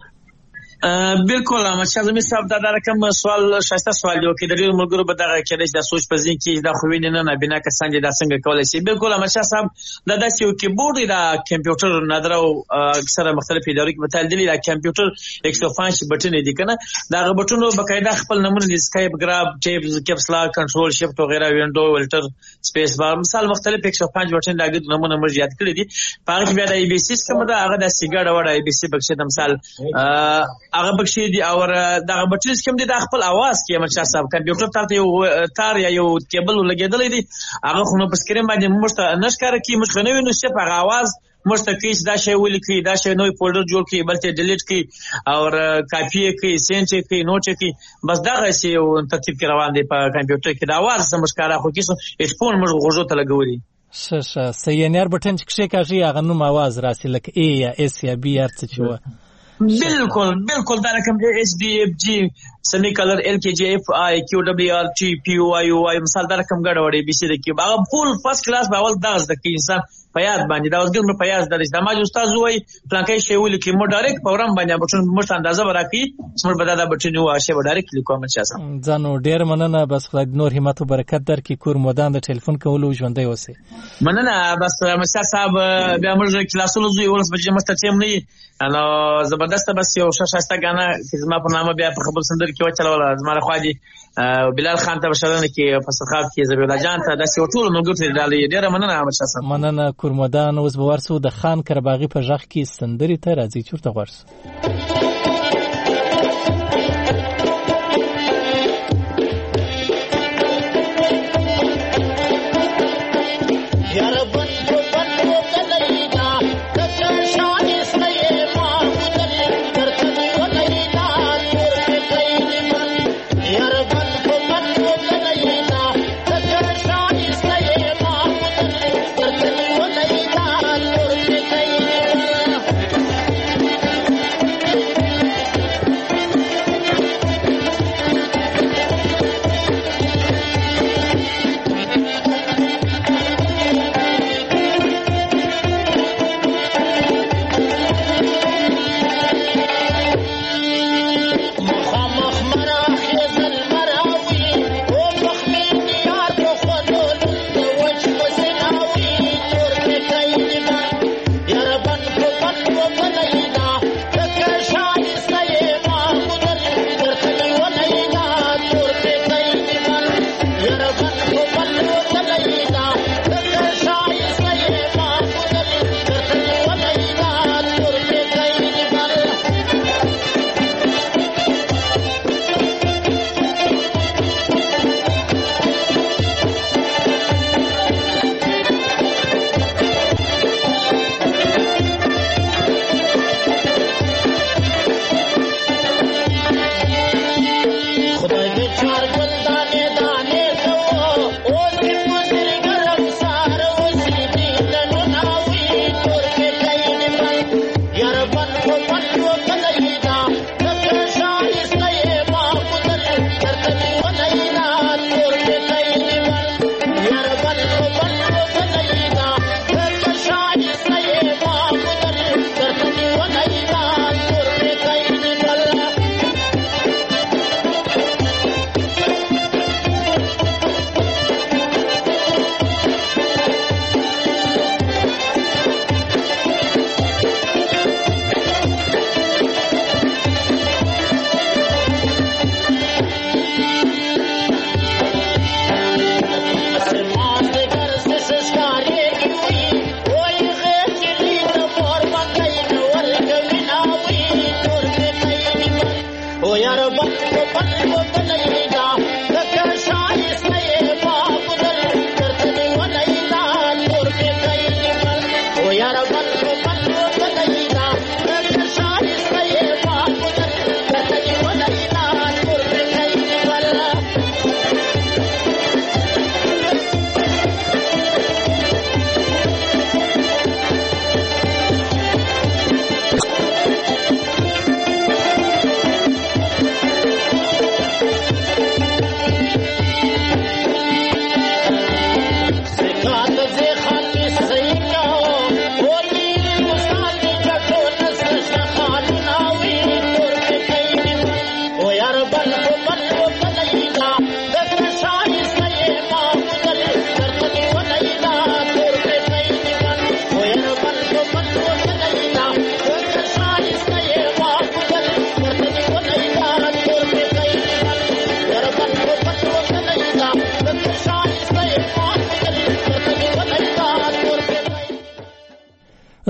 بالکل مشه زمي صاحب دا رقم سوال شایسته سوال یو کې د ډیرو ملګرو به دغه کېدای د سوچ په ځین کې دا خو ویني نه نه بنا کسان دي دا څنګه کولای شي بالکل مشه صاحب دا د یو کیبورډ دا کمپیوټر نادر او اکثره مختلف ادارې کې بتل دي دا کمپیوټر ایک سو پنځه بټن دي کنه دا بټنو بقاعده خپل نمبر دي اسکایپ ګراب ټیب کیپس لا کنټرول شیفټ وغیرہ وینډو ولټر سپیس بار مثال مختلف ایک سو پنځه بټن دا د نمبر نمبر یاد کړی دي په هغه بیا د ای بي سی کوم دا هغه د سیګاډ وړ ای بي سی بخښه د مثال هغه بخښي دي او دغه بټریز کوم دي د خپل आवाज کې مچا صاحب کمپیوټر ته یو تار یا یو کیبل لګیدل دي هغه خو نو په سکرین باندې موږ ته نشکاره کی موږ نه وینو چې په आवाज موږ ته کیس دا شی ولیکي دا شی نوې فولډر جوړ کړي بلته ډیلیټ کړي او کاپی کړي سینچ کړي نوټ کړي بس دا شی یو ترتیب کې روان دي په کمپیوټر کې دا आवाज سمشکاره خو کیسه هډفون موږ غوږو ته لګوري شه شه سینیار بټن چې کښې هغه نو आवाज راسي لکه ای یا اس یا بی ار څه چوه بالکل بالکل دا رقم دی ایس ڈی ایف جی سمی کلر ایل کے جی ایف آئی کیو ڈبلیو آر ٹی پی او آئی او آئی مثال دا رقم ګډ وړي بي سي د کې هغه فول فرست کلاس به اول درس د کې انسان په یاد باندې دا اوسګل مې په یاد درس د ما استاد وای پلانکای شی ول کې مو ډایرکټ پروګرام باندې بټن مو اندازه ورکړي سمور به دا بټن یو شی به ډایرکټ لیکو مې چاسه ځانو ډیر مننه بس خدای نور همت او برکت درکې کور مودان د ټلیفون کولو ژوندۍ اوسه مننه بس مستر صاحب بیا موږ کلاسونو زوی ورس بجې مستچیم نه انا زبردست بس یو شاشته غانا چې ما په نامه بیا په خبر سندر کې وچلول زماره خواجی بلال خان ته بشرنه کې فسخات کې زبیل جان ته د سیو ټول موږ ته ډالې ډیر مننه مشاسه مننه کورمدان اوس به ورسو د خان کرباغي په ژغ کې سندري ته راځي چورته ورسو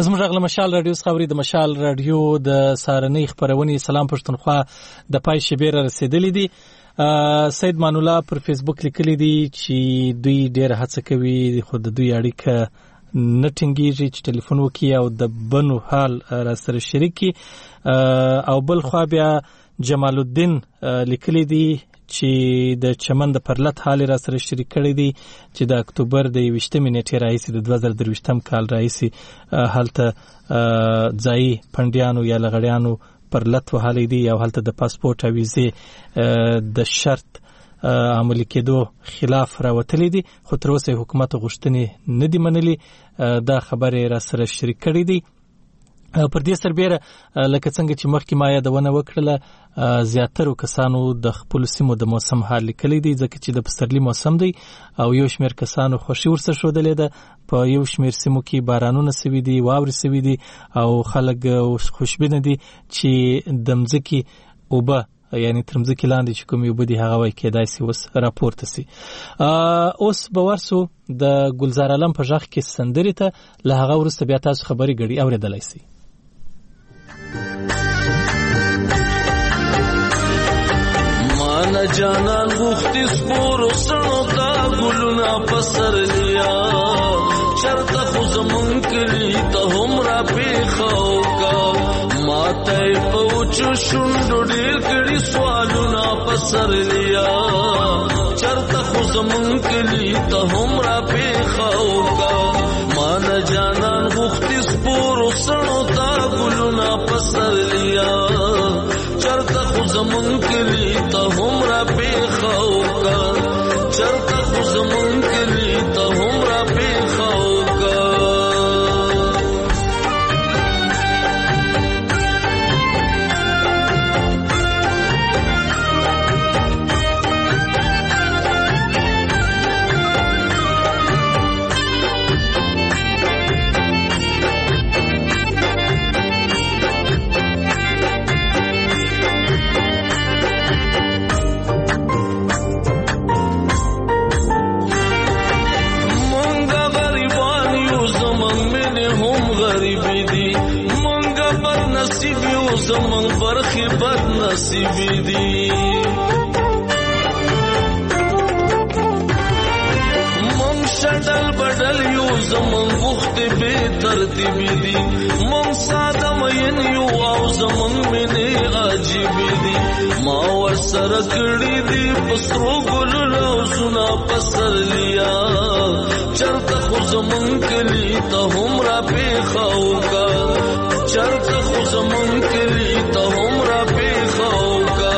زموږ غل مشال رادیو خبري د مشال رادیو د سارنۍ خبرونې سلام پښتونخوا د پای شبیر رسیدلې دي. سید مان الله پر فیسبوک لیکلی دی چې دوی ډېر هڅه کوي خو د دوی اړیکه نه ټینګېږي چې ټلیفون وکړي او د بنو حال را سره شریک کړي. او بل خوا بیا جمال الدین لیکلی دی چې د چمن د پرلت حال را سره شریک کړی دی چې د اکتوبر د یویشتمې نیټې راهیسې د دوه زره درویشتم کال راهیسې هلته ځایي پنډیانو یا لغړیانو پرلت وهلی دی او هلته د پاسپورټ او ویزې د شرط عملي کېدو خلاف راوتلی دی، خو تر اوسه حکومت غوښتنې نه دي منلي. دا خبرې را سره شریک کړی دی. پر دې سربیره لکه څنګه چې مخکې ما یادونه وکړله زیاترو کسانو د خپلو سیمو د موسم حال لیکلی دی ځکه چې د پسرلي موسم دی او یو شمېر کسانو خوښي ورسره ښودلې ده. په یو شمېر سیمو کې بارانونه سوي دي، واورې سوي دي او خلک خوشبینه دي چې د مځکې اوبه یعنی تر مځکې لاندې چې کومې اوبه دي هغه وایي کېدای سي اوس راپورته سي. اوس به ورسو د ګلزار علم په غږ کې سندرې ته، له هغه وروسته بیا تاسو خبرې ګډې اورېدلی سي. مانا جانان غوختی سپورو سنو تا گلونا پسر لیا چرتا خوزمون کلی تا هم را پیخاو کا ماتای پوچو شندو دیر کری سوالونا پسر لیا چرتا خوزمون کلی تا هم را پیخاو کا مانا جانان غوختی سپورو سنو تا گلونا پسر لیا چرتا خوزمون کلی تا هم را پیخاو کا چرتا خوزمون کلی تا هم را پیخاو کا زمان برخی بد نصیبی دی من شدل بدل یو زمان وقت بے ترتیبی دی من ساده مین یو او زمان منی عجیبی دی ما ورسر کړی دی پسرو ګلو لوزنا پسر لیا چرته خو زمان کلی ته هم را پیخاو کا چرته خو زمان کلی ته هم را پیخاو کا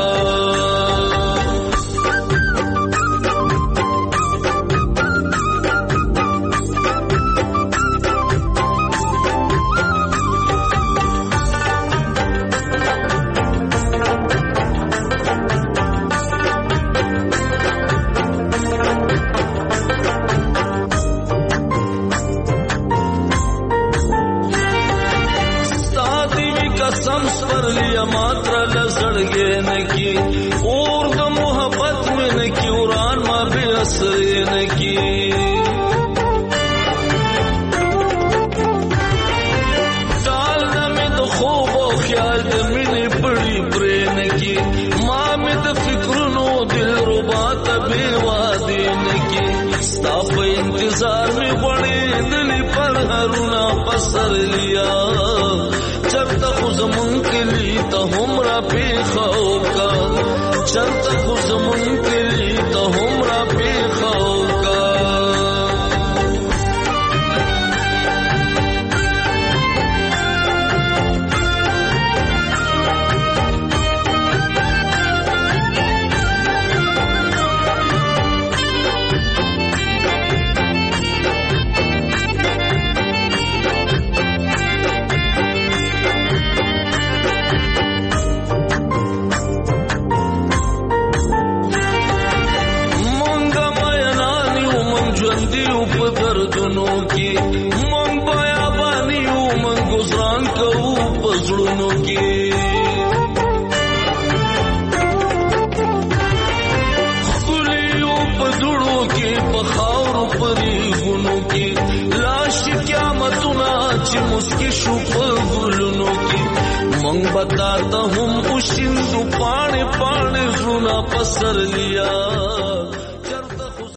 پسر لیا چرتا خوزمون کلی تا هم را پیخاو کا چرتا خوزمون کلی تا هم را پیخاو کا مسکی شو په ګلونو کې مونږ بتا ته هم وشیندو پاڼې پاڼې زړونه پسر لیا